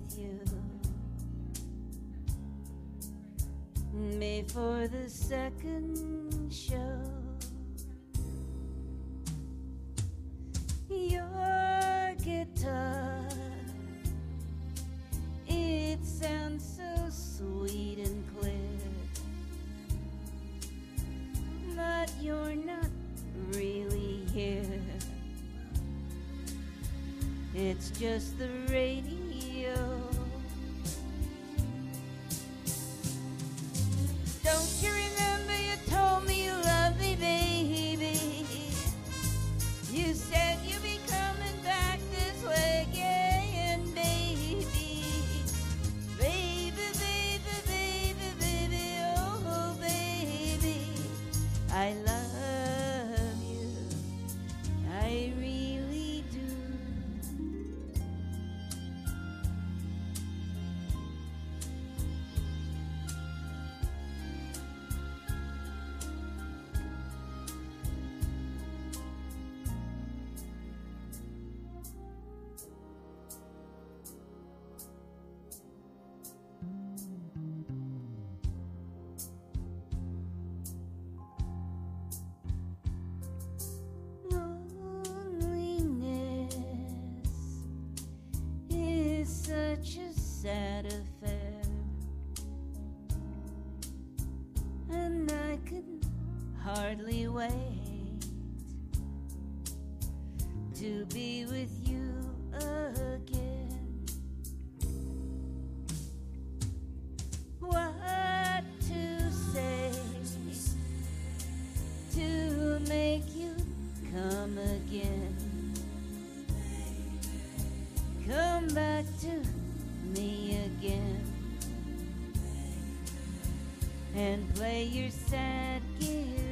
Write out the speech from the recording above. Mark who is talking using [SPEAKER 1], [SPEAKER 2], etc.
[SPEAKER 1] with you before the second show. Your guitar, it sounds so sweet and clear, but you're not really here. It's just the radio. Don't you remember you told me you loved me, baby? You said you'd be coming back this way again, baby. Baby, baby, baby, baby, oh baby, I love you, I really do. Loneliness is such a sad affair, and I could hardly wait to be with you again. What to say to make you come again? Come back to me again and play your sad guitar.